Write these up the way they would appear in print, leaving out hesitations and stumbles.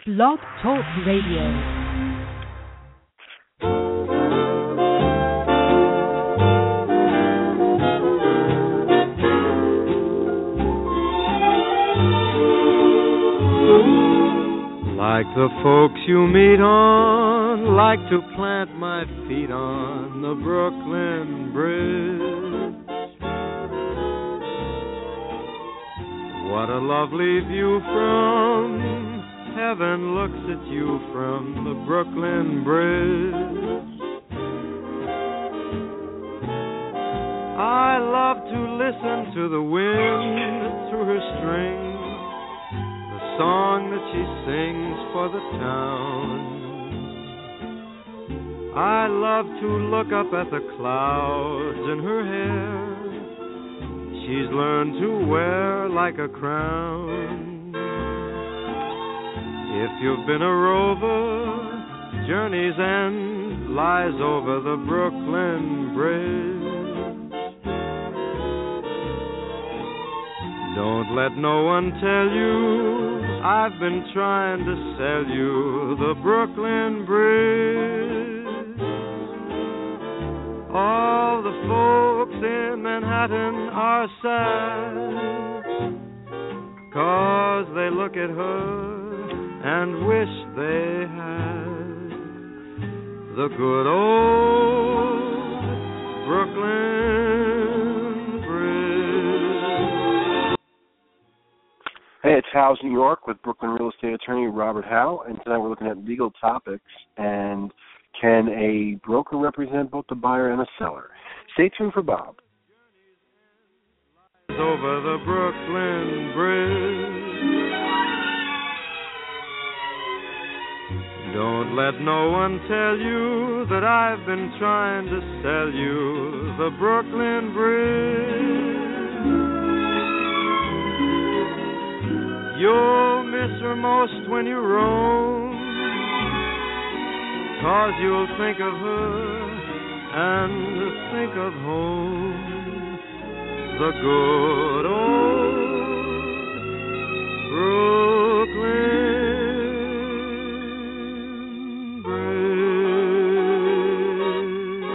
Blog Talk Radio. Like the folks you meet on, like to plant my feet on the Brooklyn Bridge. What a lovely view from heaven looks at you from the Brooklyn Bridge. I love to listen to the wind through her strings, song that she sings for the town. I love to look up at the clouds in her hair. She's learned to wear like a crown. If you've been a rover, journey's end lies over the Brooklyn Bridge. Don't let no one tell you I've been trying to sell you the Brooklyn Bridge. All the folks in Manhattan are sad, 'cause they look at her and wish they had the good old Brooklyn Bridge. Hey, it's Howe's New York with Brooklyn real estate attorney Robert Howe, and tonight we're looking at legal topics and can a broker represent both the buyer and the seller? Stay tuned for Bob. Over the Brooklyn Bridge. Don't let no one tell you that I've been trying to sell you the Brooklyn Bridge. You'll miss her most when you roam, 'cause you'll think of her and think of home, the good old Brooklyn Bridge.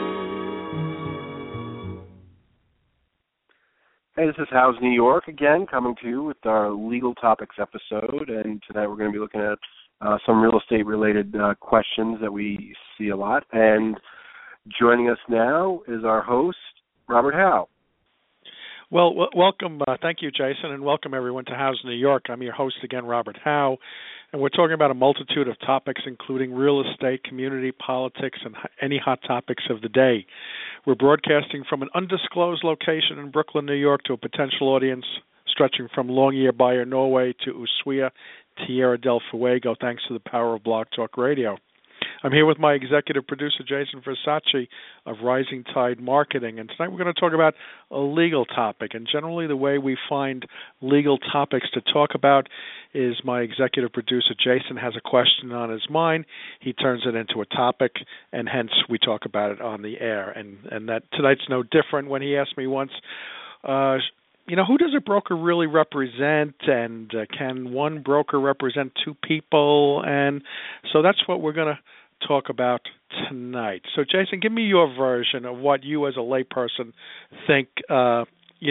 Hey, this is Howe's New York again, coming to you with our Legal Topics episode, and tonight we're going to be looking at some real estate-related questions that we see a lot. And joining us now is our host, Robert Howe. Well, welcome. Thank you, Jason, and welcome everyone to Howe's New York. I'm your host again, Robert Howe, and we're talking about a multitude of topics, including real estate, community, politics, and any hot topics of the day. We're broadcasting from an undisclosed location in Brooklyn, New York, to a potential audience stretching from Longyearbyen, Norway, to Ushuaia, Tierra del Fuego, thanks to the power of Blog Talk Radio. I'm here with my executive producer, Jason Versace of Rising Tide Marketing, and tonight we're going to talk about a legal topic. And generally the way we find legal topics to talk about is my executive producer, Jason, has a question on his mind. He turns it into a topic, and hence we talk about it on the air. And that tonight's no different. When he asked me once, who does a broker really represent, and can one broker represent two people? And so that's what we're going to talk about tonight. So, Jason, give me your version of what you as a layperson think, the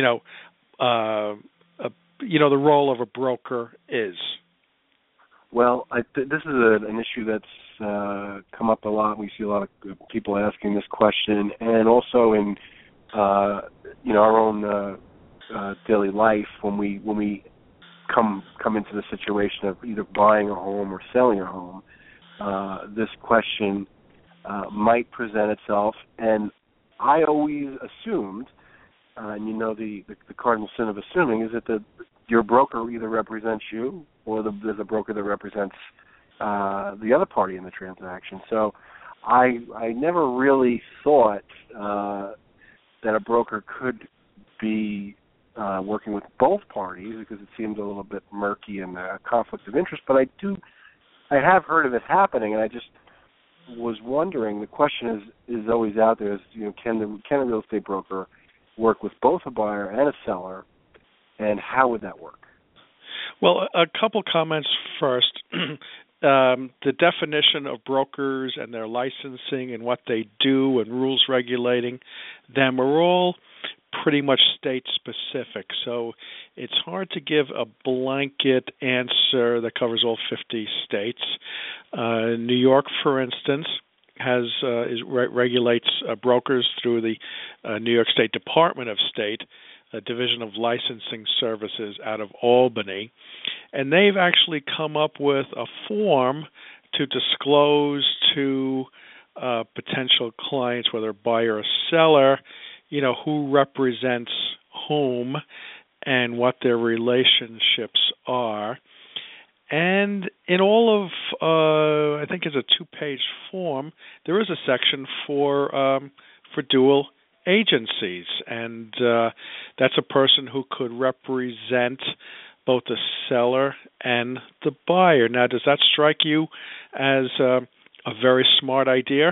role of a broker is. Well, this is an issue that's come up a lot. We see a lot of people asking this question, and also in our own daily life when we come into the situation of either buying a home or selling a home. This question might present itself, and I always assumed, and the cardinal sin of assuming is that your broker either represents you or there's a broker that represents the other party in the transaction. So I never really thought that a broker could be working with both parties, because it seems a little bit murky and a conflict of interest. But I have heard of it happening, and I just was wondering. The question is always out there: can a real estate broker work with both a buyer and a seller, and how would that work? Well, a couple comments first. the definition of brokers and their licensing and what they do and rules regulating them are all pretty much state specific. So it's hard to give a blanket answer that covers all 50 states. New York, for instance, regulates brokers through the New York State Department of State, a division of licensing services out of Albany, and they've actually come up with a form to disclose to potential clients, whether buyer or seller, who represents whom and what their relationships are. And in all of, I think it's a 2-page form, there is a section for dual agencies, and that's a person who could represent both the seller and the buyer. Now, does that strike you as a very smart idea?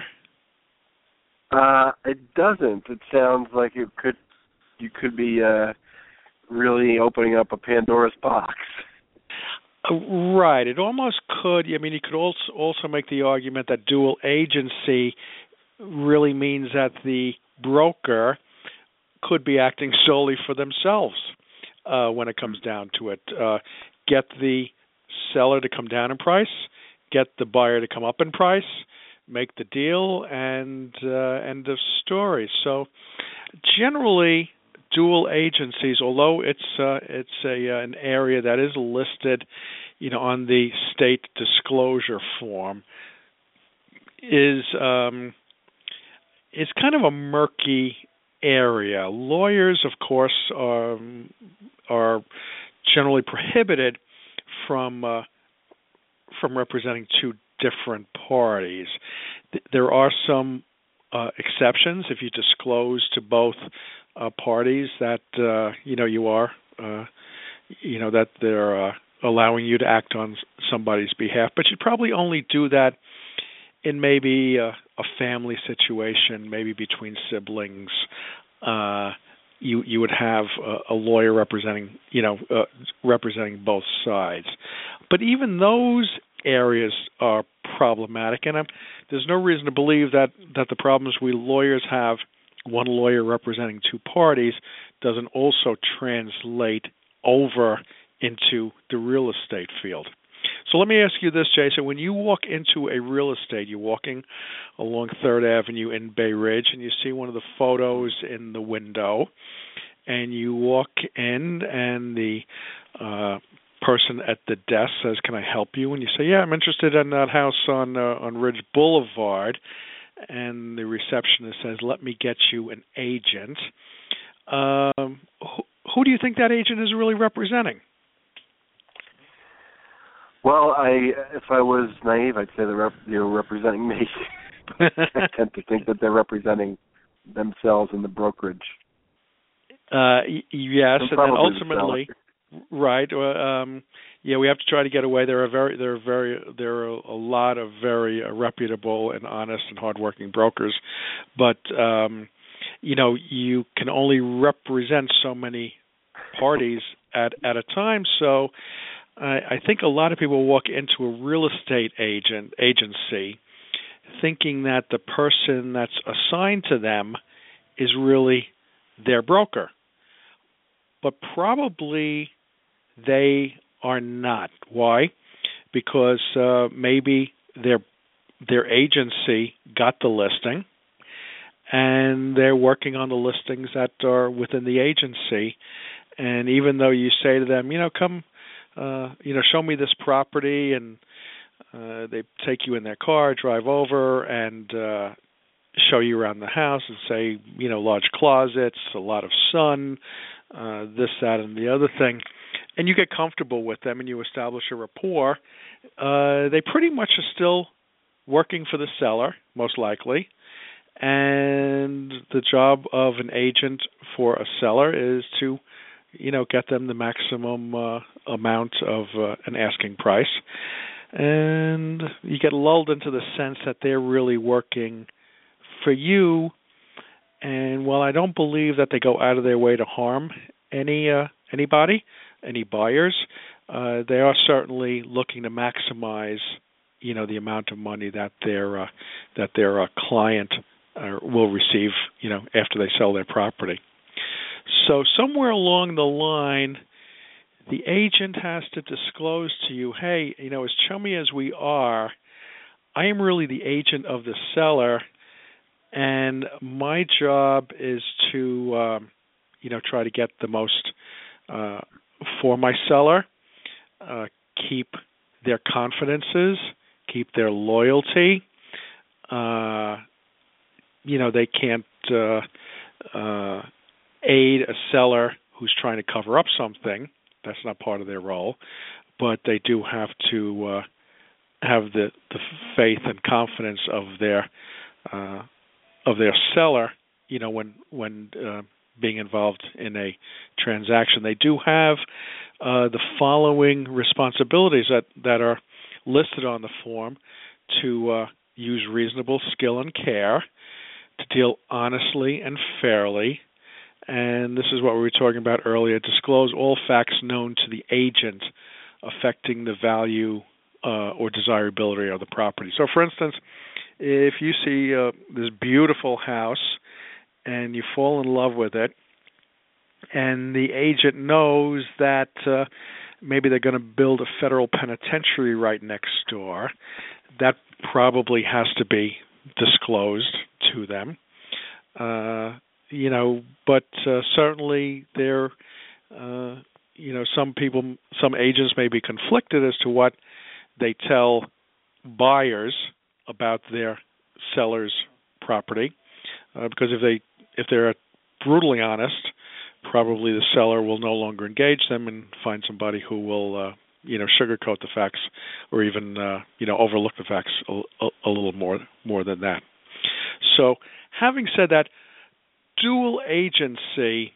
It doesn't. It sounds like you could be really opening up a Pandora's box. Right. It almost could. I mean, you could also make the argument that dual agency really means that the broker could be acting solely for themselves when it comes down to it. Get the seller to come down in price, get the buyer to come up in price, make the deal, and end of story. So generally, dual agencies, although it's an area that is listed, on the state disclosure form, is kind of a murky area. Lawyers, of course, are generally prohibited from representing two different parties. There are some exceptions if you disclose to both parties that you are that they're allowing you to act on somebody's behalf, but you'd probably only do that in maybe a family situation, maybe between siblings. You would have a lawyer representing both sides, but even those areas are problematic, and there's no reason to believe that the problems we lawyers have, one lawyer representing two parties, doesn't also translate over into the real estate field. So let me ask you this, Jason. When you walk into a real estate, you're walking along 3rd Avenue in Bay Ridge, and you see one of the photos in the window, and you walk in, and the person at the desk says, "Can I help you?" And you say, "Yeah, I'm interested in that house on Ridge Boulevard." And the receptionist says, "Let me get you an agent." Who do you think that agent is really representing? Well, if I was naive, I'd say they're representing me. I tend to think that they're representing themselves in the brokerage. Yes, and then ultimately, right? We have to try to get away. There are a lot of very reputable and honest and hardworking brokers, but you can only represent so many parties at a time. So I think a lot of people walk into a real estate agency thinking that the person that's assigned to them is really their broker. But probably they are not. Why? Because maybe their agency got the listing, and they're working on the listings that are within the agency. And even though you say to them, come, show me this property, and they take you in their car, drive over, and show you around the house and say, large closets, a lot of sun, this, that, and the other thing, and you get comfortable with them and you establish a rapport, they pretty much are still working for the seller, most likely, and the job of an agent for a seller is to get them the maximum amount of an asking price. And you get lulled into the sense that they're really working for you. And while I don't believe that they go out of their way to harm anybody, any buyers, they are certainly looking to maximize the amount of money that their client will receive, after they sell their property. So somewhere along the line, the agent has to disclose to you, hey, as chummy as we are, I am really the agent of the seller, and my job is to, try to get the most for my seller, keep their confidences, keep their loyalty. They can't aid a seller who's trying to cover up something. That's not part of their role, but they do have to have the faith and confidence of their seller. When being involved in a transaction, they do have the following responsibilities that are listed on the form: to use reasonable skill and care, to deal honestly and fairly. And this is what we were talking about earlier: disclose all facts known to the agent affecting the value or desirability of the property. So, for instance, if you see this beautiful house and you fall in love with it, and the agent knows that maybe they're going to build a federal penitentiary right next door, that probably has to be disclosed to them. But certainly there, some agents may be conflicted as to what they tell buyers about their seller's property, because if they're brutally honest, probably the seller will no longer engage them and find somebody who will, sugarcoat the facts, or even, overlook the facts a little more than that. So, having said that, dual agency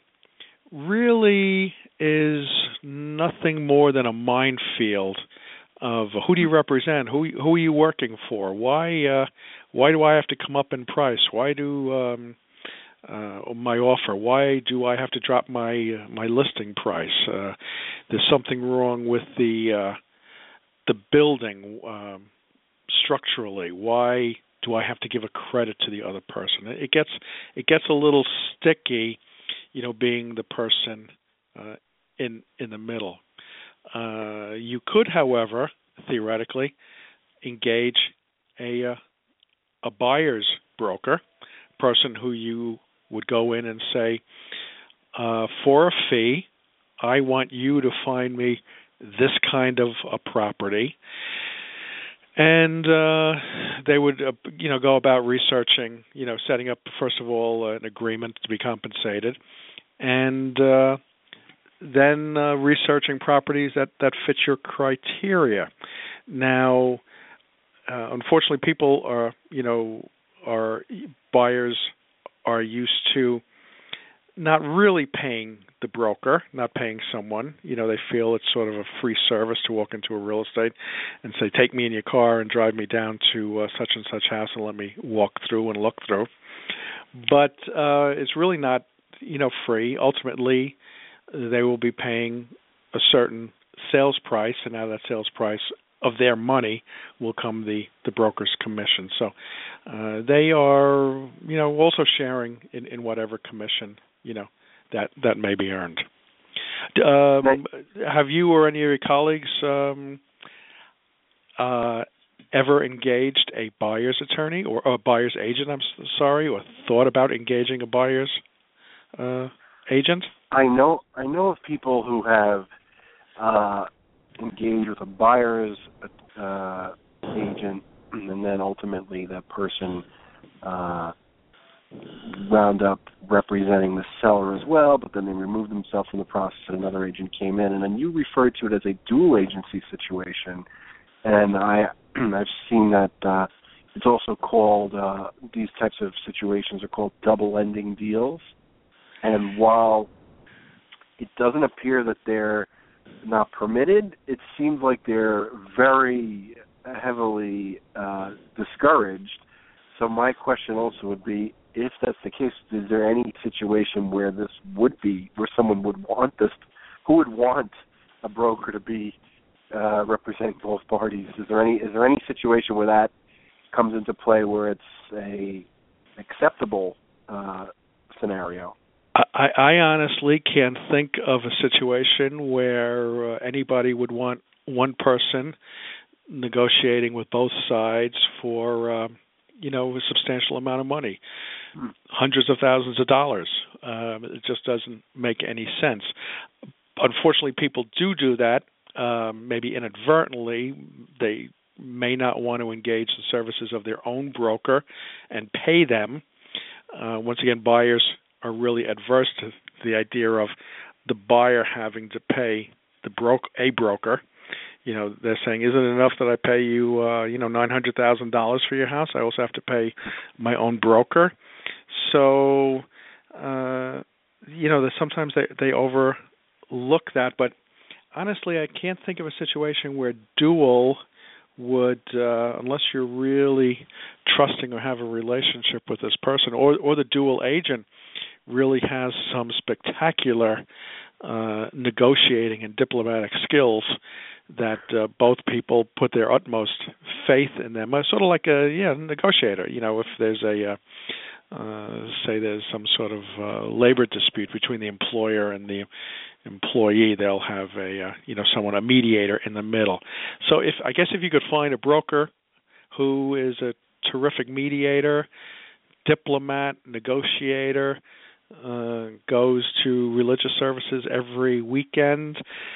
really is nothing more than a minefield of who do you represent, who are you working for, why do I have to come up in price, why do my offer, why do I have to drop my listing price? There's something wrong with the building structurally. Why do I have to give a credit to the other person? It gets a little sticky, being the person in the middle. You could, however, theoretically, engage a buyer's broker, person who you would go in and say, for a fee, I want you to find me this kind of a property. And they would, go about researching, setting up, first of all, an agreement to be compensated, and then researching properties that fit your criteria. Now, unfortunately, people are buyers are used to not really paying the broker, not paying someone. They feel it's sort of a free service to walk into a real estate and say, take me in your car and drive me down to such and such house and let me walk through and look through. But it's really not, free. Ultimately, they will be paying a certain sales price, and out of that sales price of their money will come the broker's commission. So they are, also sharing in whatever commission, that may be earned. Have you or any of your colleagues ever engaged a buyer's attorney or a buyer's agent, or thought about engaging a buyer's agent? I know of people who have engaged with a buyer's agent, and then ultimately that person wound up representing the seller as well, but then they removed themselves from the process and another agent came in. And then you referred to it as a dual agency situation, and I've seen that it's also called, these types of situations are called double-ending deals. And while it doesn't appear that they're not permitted, it seems like they're very heavily discouraged. So my question also would be, if that's the case, is there any situation where this would be, where someone would want this, who would want a broker to be representing both parties. Is there any situation where that comes into play where it's a acceptable scenario? I honestly can't think of a situation where anybody would want one person negotiating with both sides for a substantial amount of money, hundreds of thousands of dollars. It just doesn't make any sense. Unfortunately, people do that. Maybe inadvertently. They may not want to engage the services of their own broker and pay them. Once again, buyers are really adverse to the idea of the buyer having to pay a broker. They're saying, isn't it enough that I pay you, $900,000 for your house? I also have to pay my own broker. So, sometimes they overlook that. But honestly, I can't think of a situation where dual would, unless you're really trusting or have a relationship with this person, or the dual agent really has some spectacular negotiating and diplomatic skills that both people put their utmost faith in them. Sort of like a negotiator. If there's say there's some sort of labor dispute between the employer and the employee, they'll have a mediator in the middle. So if you could find a broker who is a terrific mediator, diplomat, negotiator, goes to religious services every weekend,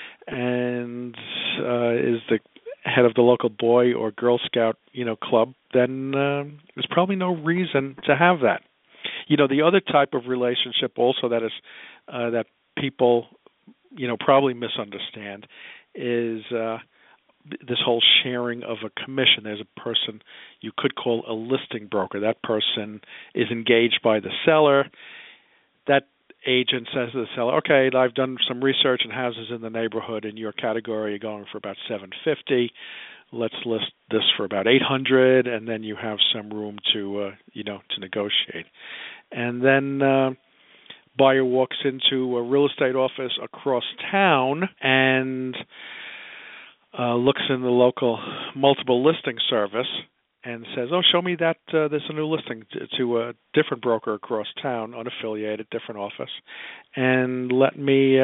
and is the head of the local Boy or Girl Scout, club, then there's probably no reason to have that. The other type of relationship also that is that people, probably misunderstand is this whole sharing of a commission. There's a person you could call a listing broker. That person is engaged by the seller. That agent says to the seller, okay, I've done some research in houses in the neighborhood in your category. You're going for about $750. Let's list this for about $800, and then you have some room to negotiate. And then buyer walks into a real estate office across town and looks in the local multiple listing service and says, oh, show me that there's a new listing to a different broker across town, unaffiliated, different office, and let me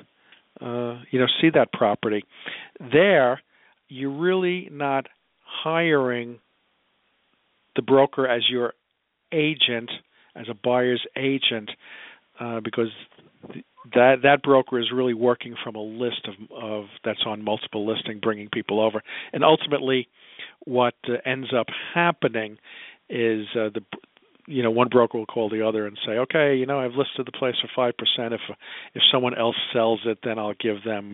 see that property. There, you're really not hiring the broker as your agent, as a buyer's agent, because that broker is really working from a list of that's on multiple listing, bringing people over. And ultimately, what ends up happening is one broker will call the other and say, okay, I've listed the place for 5%. If someone else sells it, then I'll give them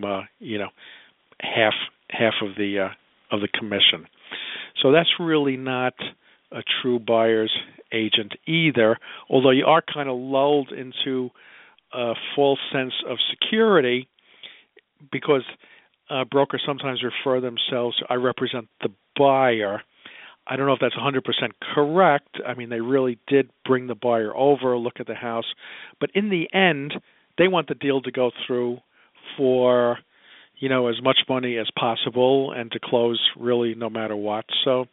half of the commission. So that's really not a true buyer's agent either, although you are kind of lulled into a false sense of security because brokers sometimes refer themselves to, I represent the buyer. I don't know if that's 100% correct. I mean, they really did bring the buyer over, look at the house. But in the end, they want the deal to go through for, as much money as possible and to close really no matter what. So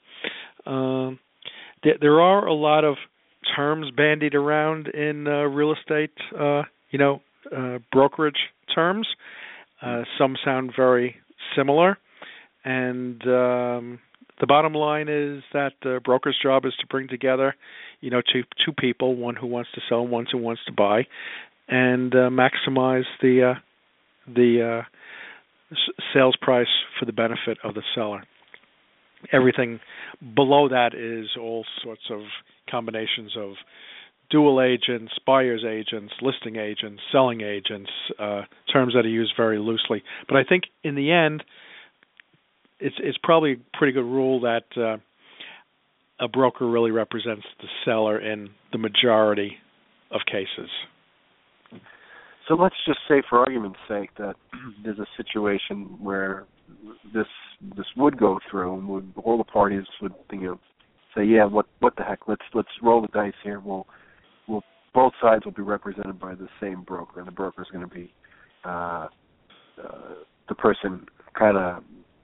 there are a lot of terms bandied around in real estate, brokerage terms. Some sound very similar. And the bottom line is that the broker's job is to bring together, two people, one who wants to sell and one who wants to buy, and maximize the sales price for the benefit of the seller. Everything below that is all sorts of combinations of dual agents, buyer's agents, listing agents, selling agents, terms that are used very loosely. But I think in the end, it's probably a pretty good rule that a broker really represents the seller in the majority of cases. So let's just say, for argument's sake, that there's a situation where this would go through, and all the parties would, say, yeah, what the heck? Let's roll the dice here. We'll both sides will be represented by the same broker, and the broker is going to be the person kind of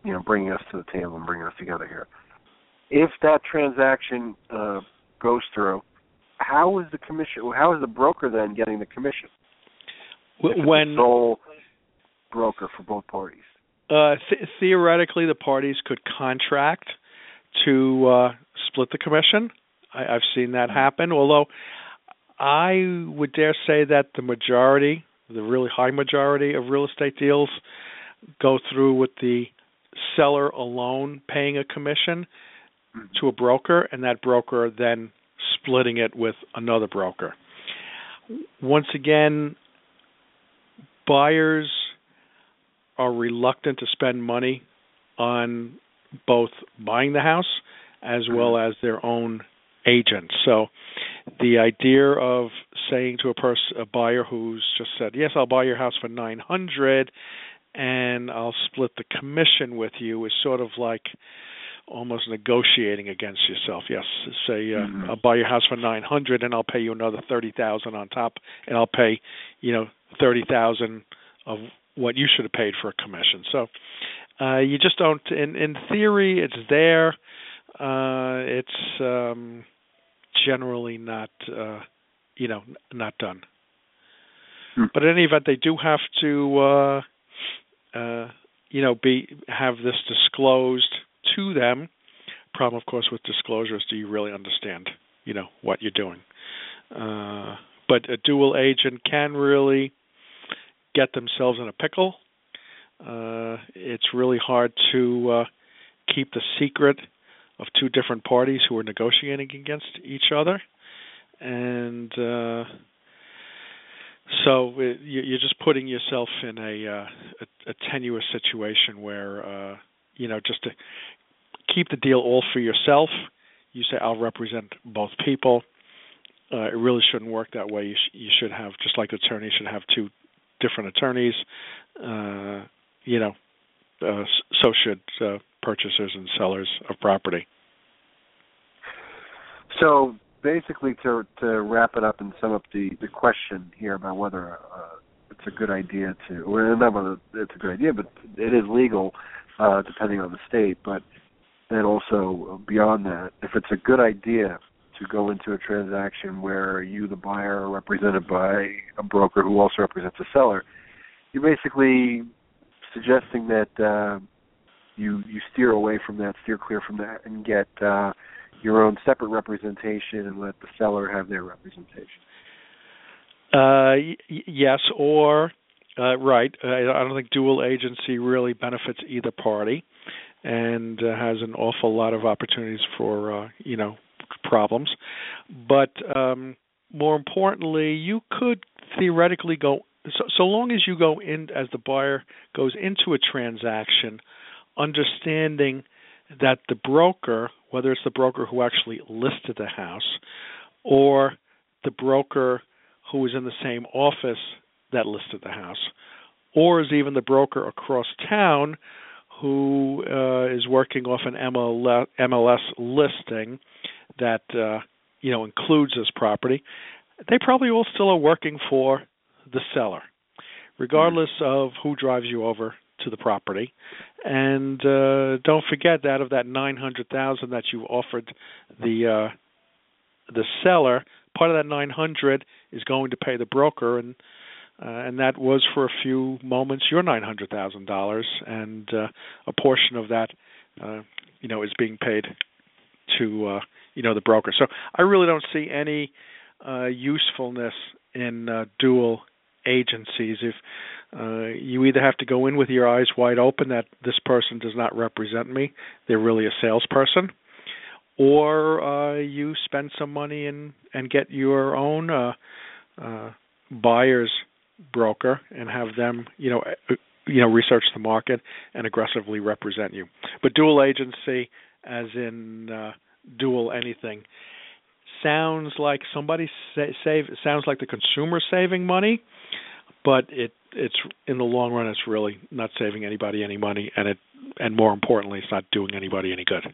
bringing us to the table and bringing us together here. If that transaction goes through, how is the commission? How is the broker then getting the commission? When the sole broker for both parties. Theoretically, the parties could contract to split the commission. I've seen that happen, although I would dare say that the majority, the really high majority of real estate deals go through with the seller alone paying a commission to a broker, and that broker then splitting it with another broker. Once again, buyers are reluctant to spend money on both buying the house as well as their own agent. So the idea of saying to a buyer who's just said, yes, I'll buy your house for $900 and I'll split the commission with you is sort of like almost negotiating against yourself. Yes, say I'll buy your house for $900 and I'll pay you another $30,000 on top, and I'll pay $30,000 of what you should have paid for a commission. So you just don't. In theory, it's there. It's generally not not done. But in any event, they do have to have this disclosed to them. Problem, of course, with disclosure is, do you really understand what you're doing? But a dual agent can really get themselves in a pickle. It's really hard to keep the secret of two different parties who are negotiating against each other, and so you're just putting yourself in a tenuous situation where just to keep the deal all for yourself, you say, I'll represent both people. It really shouldn't work that way. You should have, just like attorneys should have two different attorneys, so should purchasers and sellers of property. So basically, to wrap it up and sum up the question here about whether it's a good idea not whether it's a good idea, but it is legal depending on the state, but then also beyond that, if it's a good idea to go into a transaction where you, the buyer, are represented by a broker who also represents a seller, you're basically suggesting that you steer away from that, steer clear from that, and get your own separate representation and let the seller have their representation. Yes, or right. I don't think dual agency really benefits either party, and has an awful lot of opportunities for problems. But more importantly, you could theoretically go, so long as you go in, as the buyer goes into a transaction, understanding that the broker, whether it's the broker who actually listed the house or the broker who is in the same office that listed the house, or is even the broker across town who is working off an MLS listing that includes this property, they probably all still are working for the seller, regardless of who drives you over to the property. And don't forget that of that $900,000 that you offered the seller, part of that $900,000 is going to pay the broker, and that was for a few moments your $900,000, and a portion of that is being paid to the broker. So I really don't see any usefulness in dual agencies. If you either have to go in with your eyes wide open that this person does not represent me, they're really a salesperson, or you spend some money and get your own buyer's broker and have them research the market and aggressively represent you. But dual agency, as in dual anything, sounds like somebody sounds like the consumer saving money, but it's in the long run, it's really not saving anybody any money, and more importantly, it's not doing anybody any good.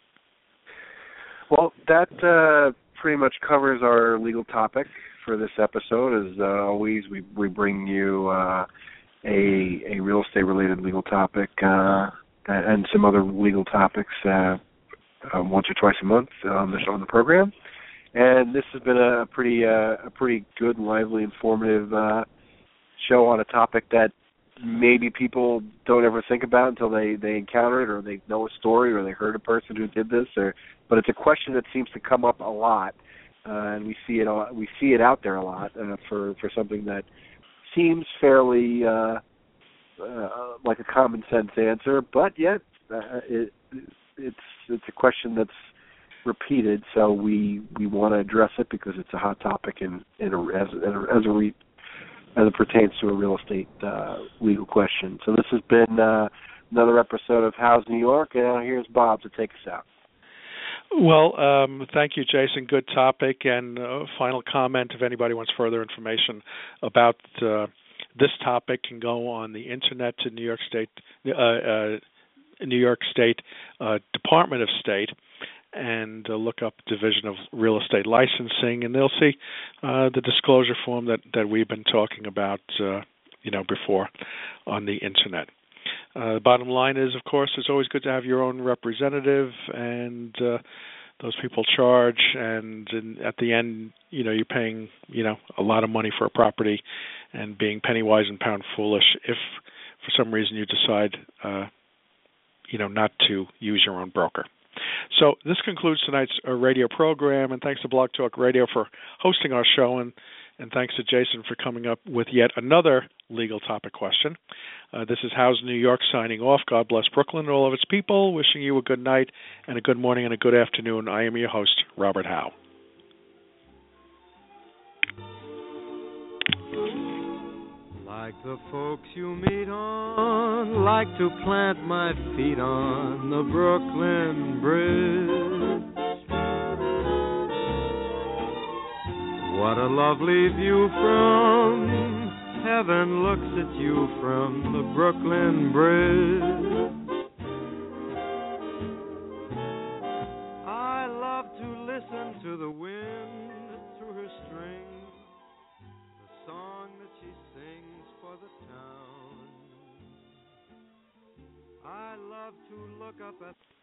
Well, that pretty much covers our legal topic for this episode. As always, we bring you a real estate related legal topic and some other legal topics once or twice a month on the program. And this has been a pretty good, lively, informative show on a topic that maybe people don't ever think about until they encounter it, or they know a story, or they heard a person who did this. But it's a question that seems to come up a lot, and we see it out there a lot for something that seems fairly like a common sense answer, but yet it's a question that's repeated. So we want to address it because it's a hot topic as it pertains to a real estate legal question. So this has been another episode of How's New York, and here's Bob to take us out. Well, thank you, Jason. Good topic. And final comment, if anybody wants further information about this topic, can go on the internet to New York State Department of State and look up Division of Real Estate Licensing, and they'll see the disclosure form that we've been talking about before on the internet. The bottom line is, of course, it's always good to have your own representative, and those people charge, and at the end, you're paying, a lot of money for a property, and being penny wise and pound foolish if for some reason you decide, not to use your own broker. So this concludes tonight's radio program, and thanks to Blog Talk Radio for hosting our show, and thanks to Jason for coming up with yet another legal topic question. This is How's New York signing off. God bless Brooklyn and all of its people. Wishing you a good night and a good morning and a good afternoon. I am your host, Robert Howe. Like the folks you meet on, like to plant my feet on the Brooklyn Bridge. What a lovely view from heaven looks at you from the Brooklyn Bridge. I love to listen to the wind through her strings, the song that she sings for the town. I love to look up at